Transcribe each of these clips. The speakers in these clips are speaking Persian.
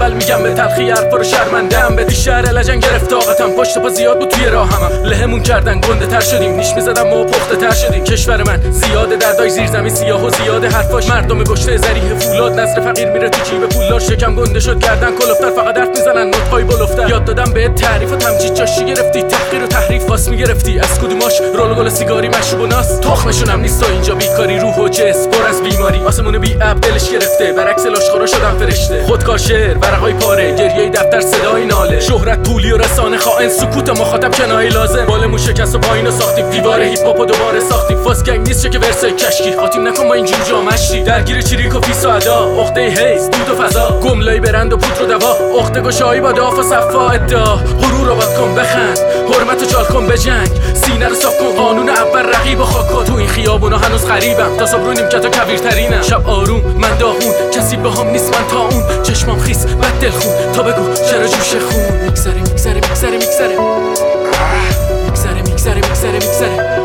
اول میگم به تلخی حرفا رو شرمنده‌ام. به شهر لجن گرفت طاقتم، پشت پا زیاد بود توی راهمم. لهمون کردن گنده تر شدیم، نیش میزدم ما پخته تر شدیم. کشور من زیاده دردای زیر زمین سیاه و زیاده حرفاش. مردم گشته ذریح فولاد، نظر فقیر میره تو جیب پولدار. شکم گنده شد گردن کلفتر، فقط حرف میزنن نطقای بلفتر. یاد دادم به تعریف و تمجید جاشی گرفتی، تحقیر و تحریف واس میگرفتی. از کدوماش رول گل سیگاری مشروب و ناس، تخمشونم نیست و اینجا بیکاری روح و جسم پر از بیماری. آسمون بی اب دلش گرفته، برعکس لاشخورا شدم فرشته. خودکار شعر ورقای پاره، گریه دفتر صدای ناله. شهرت پولی و رسانه خائن، سکوت مخاطب کنایه لازم. بالمون شکست و پایینو ساختیم، دیوار هیپ هاپ دوباره ساختیم. فاس گنگ نیست که ورسای کشکی، خاتیم نکن با اینجور جامشی. درگیر چریک و پیس و ادا، عقده هیز دود و فضا. گملای برند و پودر و دوا، عقده گشایی با داف و صفا ادعا. غرور رو باد کن بخند، حرمت و جال کن بجنگ. سینه رو صاف کن، قانون اول رقیب و خاک کن. تو این خیابونا هنوز غریبم، تا صبح رو نیمکت و کویرترینم. شب آروم من داغون، کسی بهام نیست من تا اون. چشمام خیس بد دلخون، تا بگو چرا جوش خون. میگذره میگذره میگذره میگذره میگذره میگذره میگذره.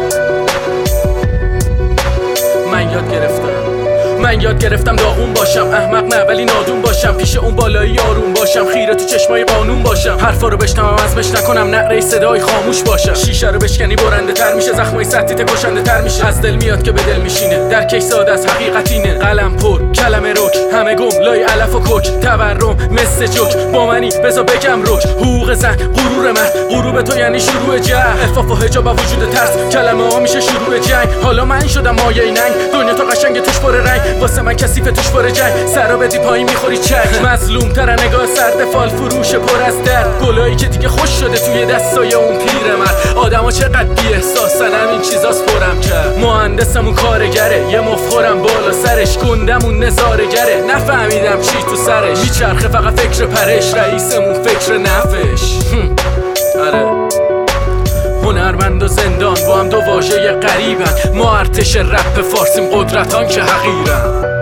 من یاد گرفتم داغون باشم، احمق نه ولی نادون باشم. پیش اون بالایی آروم باشم، خیره تو چشمای قانون باشم. حرفا رو بشنوم عزمش نکنم، نعره صدای خاموش باشم. شیشه رو بشکنی برنده تر میشه، زخمای سطحیت کشنده تر میشه. از دل میاد که به دل میشینه، در کیس ساده از حقیقت اینه. قلم پر کلمه رک، همه گم لای علف و کوک. تورم مثل جوک، با منی بذار بگم رک. حقوق زن غرور من، غروب تو یعنی شروع جنگ. عفاف و حجاب و وجود ترس، کلمه ها میشه شروع جنگ. حالا من شدم مایه ننگ، دنیا تو قشنگ توش پر رنگ. واسه من کثیف توش پر جنگ، سر رو بدی پایین میخوری چک. مظلوم تر نگاه سرد فال فروش پر از درد. گلایی که دیگه خوش شده توی دستای اون پیرمرد. آدما چقدر بی احساسن، همین چیزاست پرم کرد. مهندسمون کارگره، یه مفخورم بالا سرش. گندمون نظاره‌گره، نفهمیدم چی تو سرش. میچرخه فقط فکر پرش، رئیسمون فکر نفش. آره هنرمند و زندان با هم دو واژه غریبن. ما ارتش رپ فارسیم، قدرتان که حقیرن.